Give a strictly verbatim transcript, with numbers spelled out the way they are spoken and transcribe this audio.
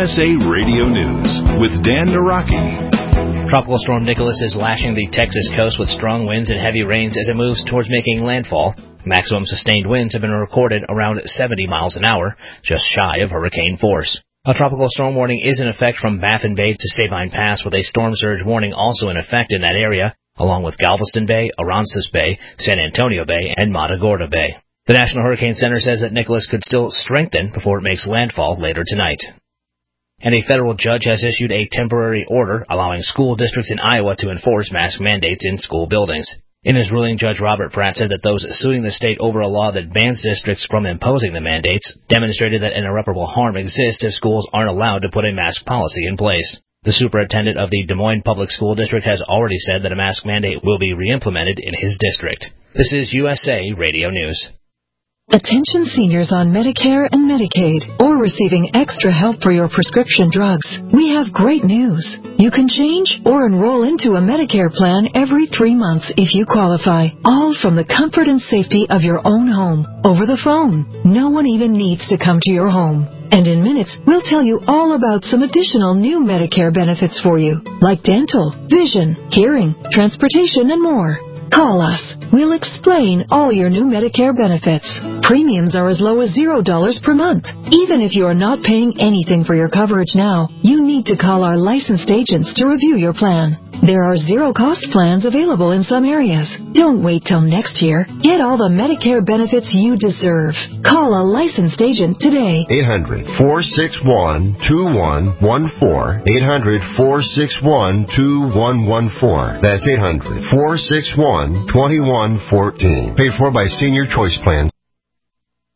S A Radio News with Dan Naraki. Tropical Storm Nicholas is lashing the Texas coast with strong winds and heavy rains as it moves towards making landfall. Maximum sustained winds have been recorded around seventy miles an hour, just shy of hurricane force. A tropical storm warning is in effect from Baffin Bay to Sabine Pass, with a storm surge warning also in effect in that area, along with Galveston Bay, Aransas Bay, San Antonio Bay, and Matagorda Bay. The National Hurricane Center says that Nicholas could still strengthen before it makes landfall later tonight. And a federal judge has issued a temporary order allowing school districts in Iowa to enforce mask mandates in school buildings. In his ruling, Judge Robert Pratt said that those suing the state over a law that bans districts from imposing the mandates demonstrated that an irreparable harm exists if schools aren't allowed to put a mask policy in place. The superintendent of the Des Moines Public School District has already said that a mask mandate will be re-implemented in his district. This is U S A Radio News. Attention seniors on Medicare and Medicaid or receiving extra help for your prescription drugs. We have great news. You can change or enroll into a Medicare plan every three months if you qualify, all from the comfort and safety of your own home, over the phone. No one even needs to come to your home. And in minutes, we'll tell you all about some additional new Medicare benefits for you, like dental, vision, hearing, transportation, and more. Call us. We'll explain all your new Medicare benefits. Premiums are as low as zero dollars per month. Even if you are not paying anything for your coverage now, you need to call our licensed agents to review your plan. There are zero-cost plans available in some areas. Don't wait till next year. Get all the Medicare benefits you deserve. Call a licensed agent today. eight hundred, four six one, two one one four. eight hundred, four six one, two one one four. That's eight hundred, four six one, two one one four. Paid for by Senior Choice Plans.